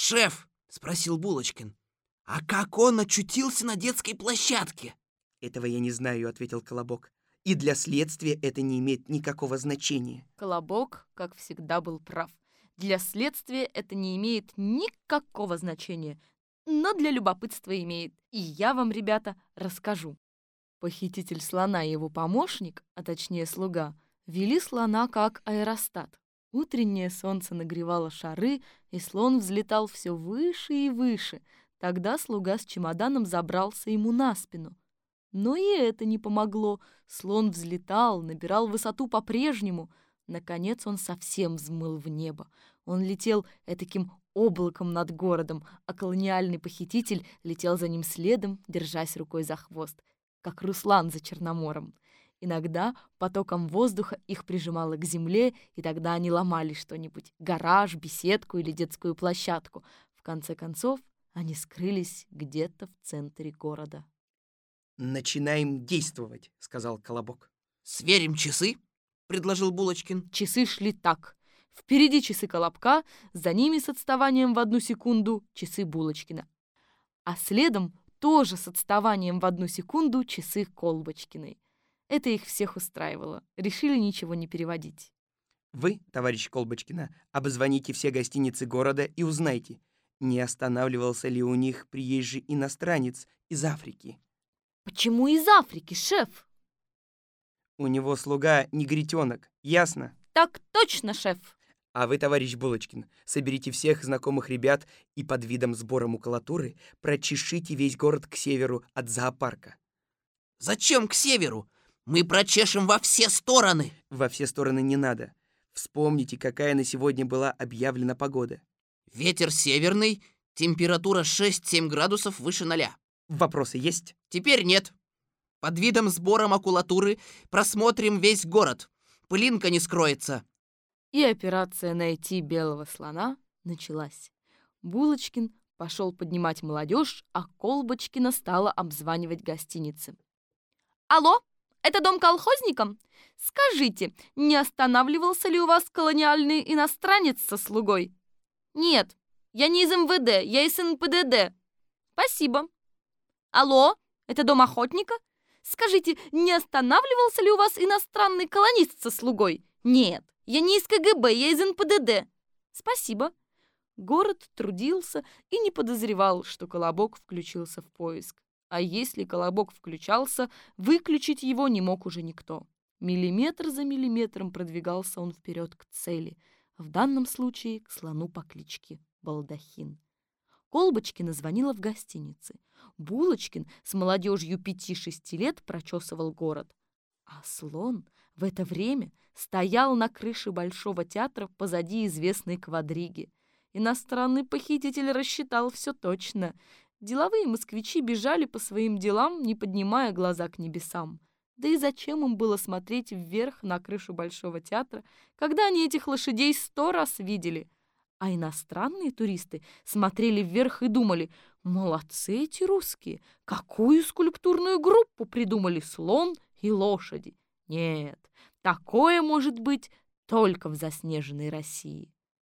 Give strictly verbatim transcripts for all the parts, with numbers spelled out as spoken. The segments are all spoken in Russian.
«Шеф», — спросил Булочкин, — «а как он очутился на детской площадке?» «Этого я не знаю», — ответил Колобок. «И для следствия это не имеет никакого значения». Колобок, как всегда, был прав. Для следствия это не имеет никакого значения, но для любопытства имеет. И я вам, ребята, расскажу. Похититель слона и его помощник, а точнее слуга, вели слона как аэростат. Утреннее солнце нагревало шары, и слон взлетал все выше и выше. Тогда слуга с чемоданом забрался ему на спину. Но и это не помогло. Слон взлетал, набирал высоту по-прежнему. Наконец он совсем взмыл в небо. Он летел этаким облаком над городом, а колониальный похититель летел за ним следом, держась рукой за хвост, как Руслан за Черномором. Иногда потоком воздуха их прижимало к земле, и тогда они ломали что-нибудь — гараж, беседку или детскую площадку. В конце концов, они скрылись где-то в центре города. «Начинаем действовать», — сказал Колобок. «Сверим часы», — предложил Булочкин. Часы шли так. Впереди часы Колобка, за ними с отставанием в одну секунду часы Булочкина. А следом, тоже с отставанием в одну секунду, часы Колбочкиной. Это их всех устраивало. Решили ничего не переводить. «Вы, товарищ Колбочкина, обзвоните все гостиницы города и узнайте, не останавливался ли у них приезжий иностранец из Африки». «Почему из Африки, шеф?» «У него слуга негритенок, ясно?» «Так точно, шеф!» «А вы, товарищ Булочкин, соберите всех знакомых ребят и под видом сбора макулатуры прочешите весь город к северу от зоопарка». «Зачем к северу? Мы прочешем во все стороны!» «Во все стороны не надо. Вспомните, какая на сегодня была объявлена погода». «Ветер северный, температура шесть-семь градусов выше ноля». «Вопросы есть?» «Теперь нет. Под видом сбора макулатуры просмотрим весь город. Пылинка не скроется». И операция «Найти белого слона» началась. Булочкин пошел поднимать молодежь, а Колбочкина стала обзванивать гостиницы. «Алло, это дом колхозникам? Скажите, не останавливался ли у вас колониальный иностранец со слугой?» «Нет, я не из эм вэ дэ, я из эн пэ дэ дэ». «Спасибо». «Алло, это дом охотника? Скажите, не останавливался ли у вас иностранный колонист со слугой?» «Нет, я не из ка гэ бэ, я из эн пэ дэ дэ». «Спасибо». Город трудился и не подозревал, что Колобок включился в поиск. А если Колобок включался, выключить его не мог уже никто. Миллиметр за миллиметром продвигался он вперед к цели, в данном случае к слону по кличке Балдахин. Колбочкина звонила в гостинице. Булочкин с молодежью пяти-шести лет прочесывал город. А слон в это время стоял на крыше Большого театра позади известной квадриги. Иностранный похититель рассчитал все точно. Деловые москвичи бежали по своим делам, не поднимая глаза к небесам. Да и зачем им было смотреть вверх на крышу Большого театра, когда они этих лошадей сто раз видели? А иностранные туристы смотрели вверх и думали: молодцы эти русские, какую скульптурную группу придумали слон и лошади. Нет, такое может быть только в заснеженной России.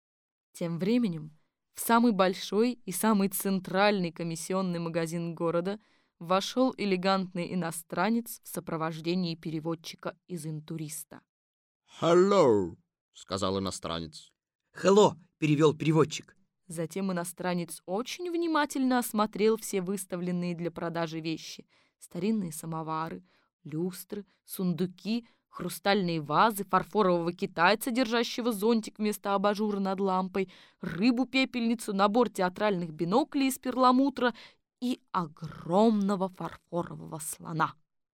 Тем временем в самый большой и самый центральный комиссионный магазин города вошел элегантный иностранец в сопровождении переводчика из интуриста. «Hello», — сказал иностранец. «Hello», — перевел переводчик. Затем иностранец очень внимательно осмотрел все выставленные для продажи вещи: старинные самовары, люстры, сундуки, хрустальные вазы, фарфорового китайца, держащего зонтик вместо абажура над лампой, рыбу-пепельницу, набор театральных биноклей из перламутра и огромного фарфорового слона.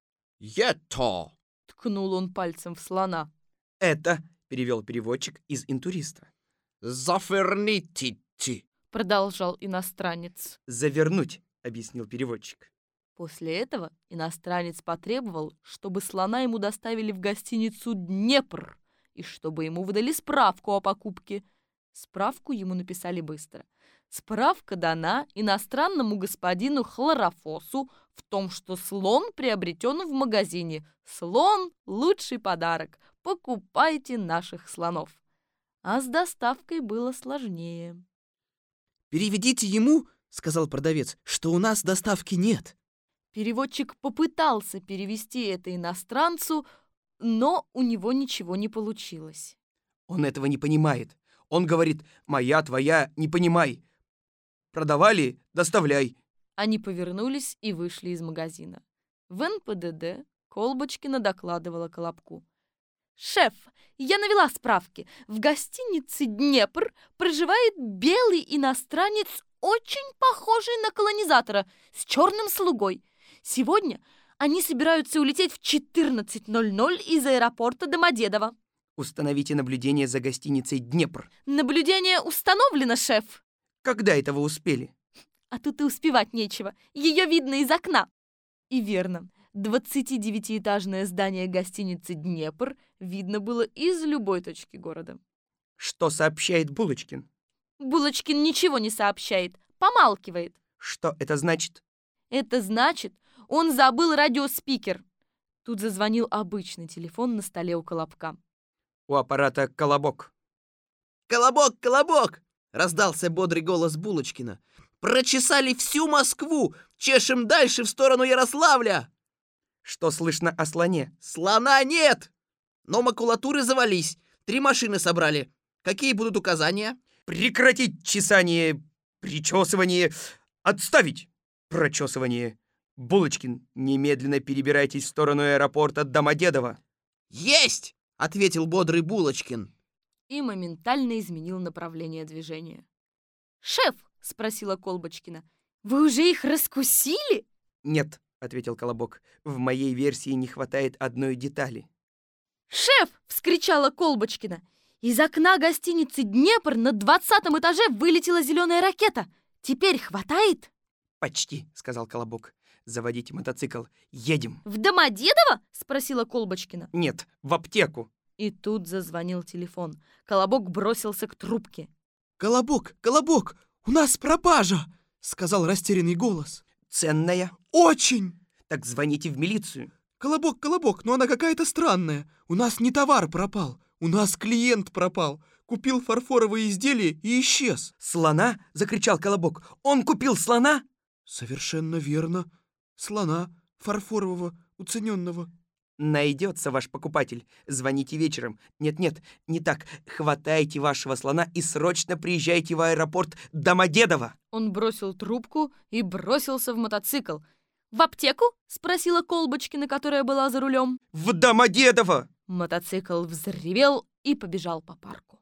«Это», — ткнул он пальцем в слона. «Это», — перевел переводчик из интуриста. «заверните», — продолжал иностранец. «Завернуть», — объяснил переводчик. После этого иностранец потребовал, чтобы слона ему доставили в гостиницу «Днепр» и чтобы ему выдали справку о покупке. Справку ему написали быстро. Справка дана иностранному господину Хлорофосу в том, что слон приобретен в магазине. Слон – лучший подарок. Покупайте наших слонов. А с доставкой было сложнее. «Переведите ему, — сказал продавец, — что у нас доставки нет». Переводчик попытался перевести это иностранцу, но у него ничего не получилось. Он этого не понимает. Он говорит: «Моя, твоя, не понимай. Продавали — доставляй». Они повернулись и вышли из магазина. В эн пэ дэ дэ Колбочкина докладывала Колобку: «Шеф, я навела справки. В гостинице «Днепр» проживает белый иностранец, очень похожий на колонизатора, с черным слугой. Сегодня они собираются улететь в четырнадцать ноль ноль из аэропорта Домодедово». Установите наблюдение за гостиницей «Днепр». «Наблюдение установлено, шеф». Когда это вы успели? А тут и успевать нечего. Ее видно из окна. И верно. двадцатидевятиэтажное здание гостиницы «Днепр» видно было из любой точки города. Что сообщает Булочкин? Булочкин ничего не сообщает, помалкивает. Что это значит? Это значит, он забыл радиоспикер. Тут зазвонил обычный телефон на столе у Колобка. У аппарата колобок. «Колобок, колобок!» — раздался бодрый голос Булочкина. «Прочесали всю Москву! Чешем дальше в сторону Ярославля!» Что слышно о слоне? «Слона нет! Но макулатуры завались. Три машины собрали. Какие будут указания?» Прекратить чесание, причесывание, отставить прочесывание. Булочкин, немедленно перебирайтесь в сторону аэропорта Домодедово. «Есть!» — ответил бодрый Булочкин. И моментально изменил направление движения. «Шеф!» — спросила Колбочкина. «Вы уже их раскусили?» Нет, ответил Колобок, в моей версии не хватает одной детали. «Шеф!» — вскричала Колбочкина. «Из окна гостиницы «Днепр» на двадцатом этаже вылетела зеленая ракета. Теперь хватает?» Почти, сказал Колобок. Заводите мотоцикл. Едем. «В Домодедово?» — спросила Колбочкина. Нет, в аптеку. И тут зазвонил телефон. Колобок бросился к трубке. «Колобок, Колобок, у нас пропажа!» — сказал растерянный голос. Ценная? «Очень!» Так звоните в милицию. «Колобок, Колобок, но она какая-то странная. У нас не товар пропал, у нас клиент пропал. Купил фарфоровые изделия и исчез». Слона? Закричал Колобок. Он купил слона? «Совершенно верно. Слона фарфорового, уцененного». Найдется ваш покупатель. Звоните вечером. Нет-нет, не так. Хватайте вашего слона и срочно приезжайте в аэропорт Домодедово. Он бросил трубку и бросился в мотоцикл. «В аптеку?» — спросила Колбочкина, которая была за рулем. В Домодедово! Мотоцикл взревел и побежал по парку.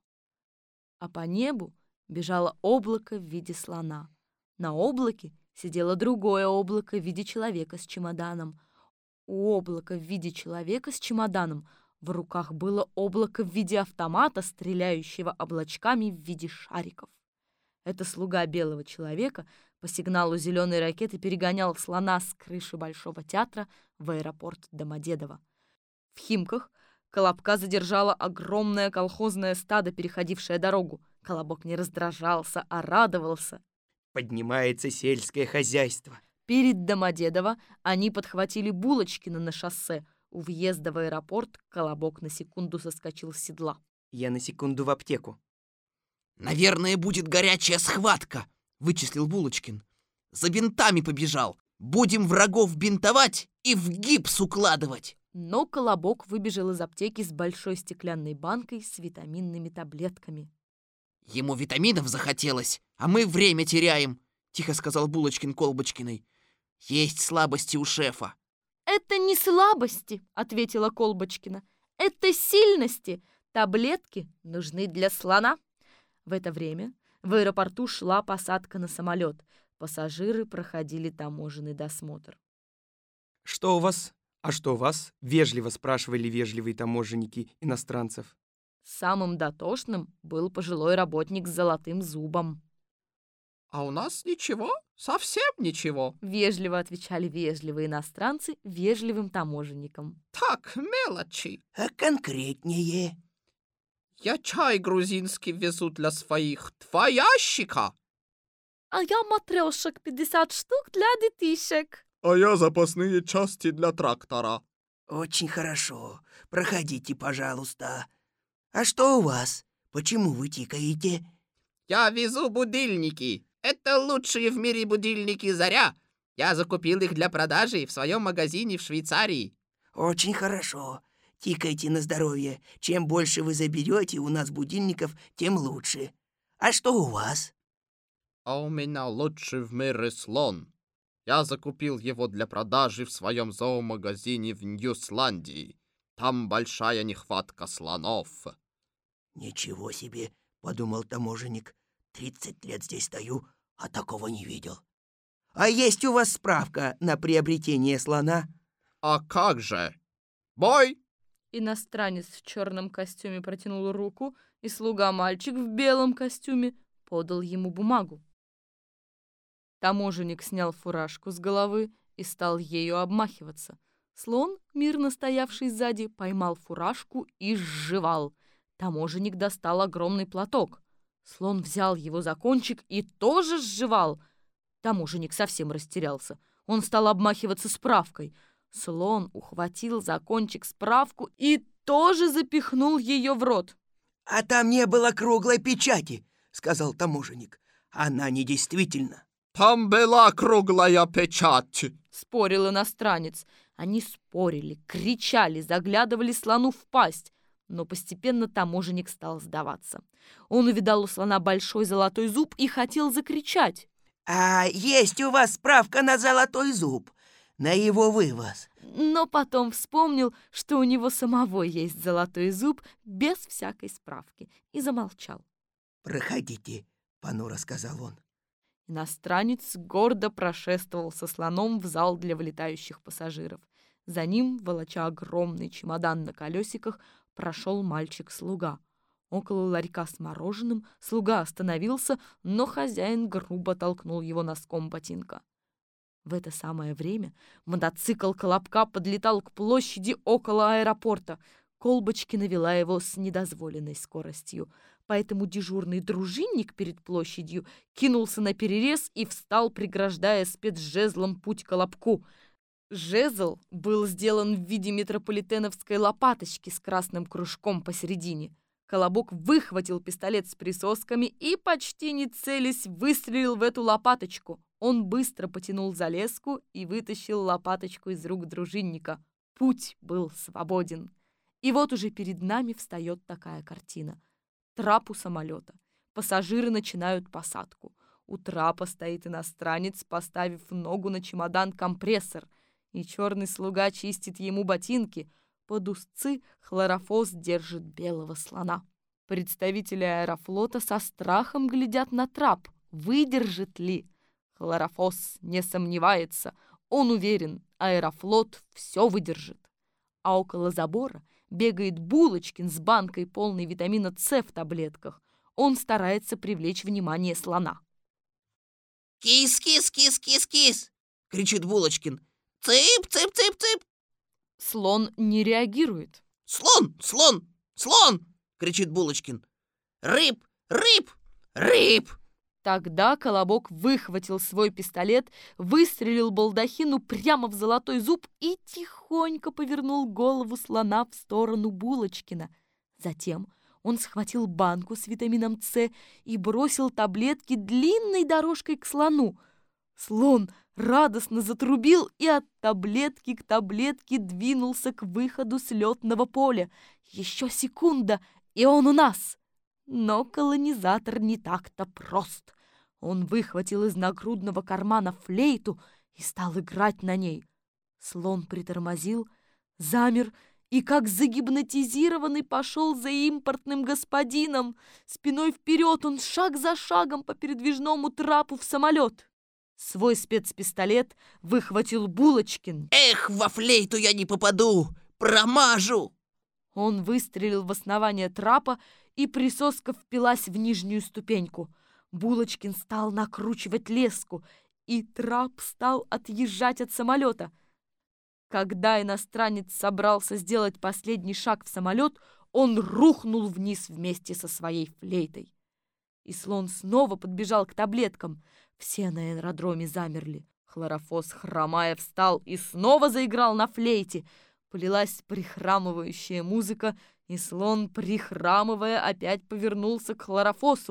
А по небу бежало облако в виде слона. На облаке сидело другое облако в виде человека с чемоданом. У облака в виде человека с чемоданом в руках было облако в виде автомата, стреляющего облачками в виде шариков. Это слуга белого человека по сигналу зеленой ракеты перегонял слона с крыши Большого театра в аэропорт Домодедово. В Химках Колобка задержало огромное колхозное стадо, переходившее дорогу. Колобок не раздражался, а радовался. Поднимается сельское хозяйство. Перед Домодедово они подхватили Булочкина на шоссе. У въезда в аэропорт Колобок на секунду соскочил с седла. Я на секунду в аптеку. «Наверное, будет горячая схватка», — вычислил Булочкин. «За бинтами побежал. Будем врагов бинтовать и в гипс укладывать». Но Колобок выбежал из аптеки с большой стеклянной банкой с витаминными таблетками. «Ему витаминов захотелось, а мы время теряем», — тихо сказал Булочкин Колбочкиной. «Есть слабости у шефа». «Это не слабости», — ответила Колбочкина. «Это сильности. Таблетки нужны для слона». В это время в аэропорту шла посадка на самолет. Пассажиры проходили таможенный досмотр. Что у вас? А что у вас? Вежливо спрашивали вежливые таможенники иностранцев. Самым дотошным был пожилой работник с золотым зубом. А у нас ничего, совсем ничего. Вежливо отвечали вежливые иностранцы вежливым таможенникам. Так, мелочи. А конкретнее? Я чай грузинский везу для своих. Два ящика. А я матрешек пятьдесят штук для детишек. «А я запасные части для трактора». Очень хорошо. Проходите, пожалуйста. А что у вас? Почему вы тикаете? Я везу будильники. Это лучшие в мире будильники «Заря». Я закупил их для продажи в своем магазине в Швейцарии. Очень хорошо. Тикайте на здоровье. Чем больше вы заберете у нас будильников, тем лучше. А что у вас? А у меня лучший в мире слон. Я закупил его для продажи в своем зоомагазине в Ньюсландии. Там большая нехватка слонов. Ничего себе, подумал таможенник. Тридцать лет здесь стою, а такого не видел. А есть у вас справка на приобретение слона? А как же? Бой! Иностранец в черном костюме протянул руку, и слуга-мальчик в белом костюме подал ему бумагу. Таможенник снял фуражку с головы и стал ею обмахиваться. Слон, мирно стоявший сзади, поймал фуражку и сживал. Таможенник достал огромный платок. Слон взял его за кончик и тоже сживал. Таможенник совсем растерялся. Он стал обмахиваться справкой. Слон ухватил за кончик справку и тоже запихнул ее в рот. «А там не было круглой печати», — сказал таможенник. «Она недействительна». Там была круглая печать. Спорил иностранец. Они спорили, кричали, заглядывали слону в пасть. Но постепенно таможенник стал сдаваться. Он увидал у слона большой золотой зуб и хотел закричать. «А есть у вас справка на золотой зуб? На его вывоз?» Но потом вспомнил, что у него самого есть золотой зуб без всякой справки, и замолчал. «Проходите», — понуро сказал он. Иностранец гордо прошествовал со слоном в зал для вылетающих пассажиров. За ним, волоча огромный чемодан на колесиках, прошел мальчик-слуга. Около ларька с мороженым слуга остановился, но хозяин грубо толкнул его носком ботинка. В это самое время мотоцикл Колобка подлетал к площади около аэропорта. Колбочкина вела его с недозволенной скоростью. Поэтому дежурный дружинник перед площадью кинулся на перерез и встал, преграждая спецжезлом путь Колобку. Жезл был сделан в виде метрополитеновской лопаточки с красным кружком посередине. Колобок выхватил пистолет с присосками и, почти не целясь, выстрелил в эту лопаточку. Он быстро потянул за леску и вытащил лопаточку из рук дружинника. Путь был свободен. И вот уже перед нами встает такая картина. Трап у самолета. Пассажиры начинают посадку. У трапа стоит иностранец, поставив ногу на чемодан-компрессор, и черный слуга чистит ему ботинки. Под узцы Хлорофос держит белого слона. Представители аэрофлота со страхом глядят на трап. Выдержит ли? Хлорофос не сомневается. Он уверен, аэрофлот все выдержит. А около забора бегает Булочкин с банкой, полной витамина С в таблетках. Он старается привлечь внимание слона. «Кис-кис-кис-кис-кис!» — кричит Булочкин. «Цып-цып-цып-цып!» Слон не реагирует. «Слон! Слон! Слон!» — кричит Булочкин. «Рыб! Рыб! Рыб!» Тогда Колобок выхватил свой пистолет, выстрелил балдахину прямо в золотой зуб и тихонько повернул голову слона в сторону Булочкина. Затем он схватил банку с витамином С и бросил таблетки длинной дорожкой к слону. Слон радостно затрубил и от таблетки к таблетке двинулся к выходу с летного поля. Еще секунда, и он у нас. Но колонизатор не так-то прост. Он выхватил из нагрудного кармана флейту и стал играть на ней. Слон притормозил, замер и, как загипнотизированный, пошел за импортным господином. Спиной вперед он шаг за шагом по передвижному трапу в самолет. Свой спецпистолет выхватил Булочкин. «Эх, во флейту я не попаду! Промажу!» Он выстрелил в основание трапа, и присоска впилась в нижнюю ступеньку. Булочкин стал накручивать леску, и трап стал отъезжать от самолета. Когда иностранец собрался сделать последний шаг в самолет, он рухнул вниз вместе со своей флейтой. И слон снова подбежал к таблеткам. Все на аэродроме замерли. Хлорофос, хромая, встал и снова заиграл на флейте. Полилась прихрамывающая музыка, и слон, прихрамывая, опять повернулся к Хлорофосу.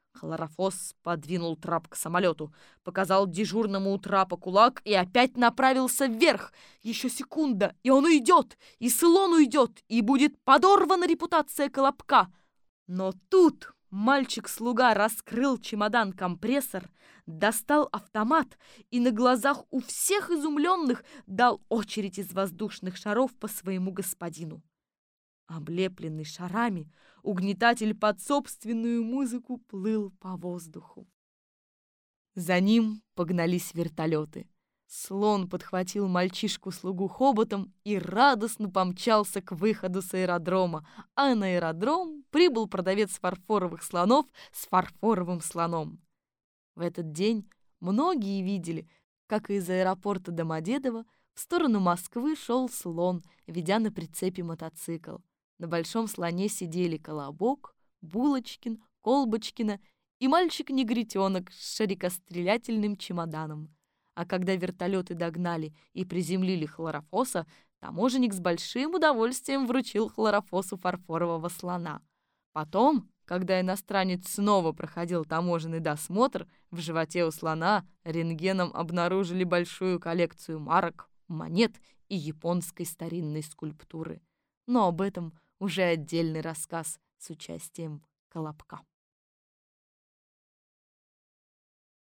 Хлорофос подвинул трап к самолету, показал дежурному у трапа кулак и опять направился вверх. Еще секунда, и он уйдет, и слон уйдет, и будет подорвана репутация Колобка. Но тут мальчик-слуга раскрыл чемодан-компрессор, достал автомат и на глазах у всех изумленных дал очередь из воздушных шаров по своему господину. Облепленный шарами, угнетатель под собственную музыку плыл по воздуху. За ним погнались вертолеты. Слон подхватил мальчишку-слугу хоботом и радостно помчался к выходу с аэродрома, а на аэродром прибыл продавец фарфоровых слонов с фарфоровым слоном. В этот день многие видели, как из аэропорта Домодедово в сторону Москвы шел слон, ведя на прицепе мотоцикл. На большом слоне сидели Колобок, Булочкин, Колбочкина и мальчик-негритенок с шарикострелятельным чемоданом. А когда вертолеты догнали и приземлили Хлорофоса, таможенник с большим удовольствием вручил Хлорофосу фарфорового слона. Потом, когда иностранец снова проходил таможенный досмотр, в животе у слона рентгеном обнаружили большую коллекцию марок, монет и японской старинной скульптуры. Но об этом уже отдельный рассказ с участием Колобка.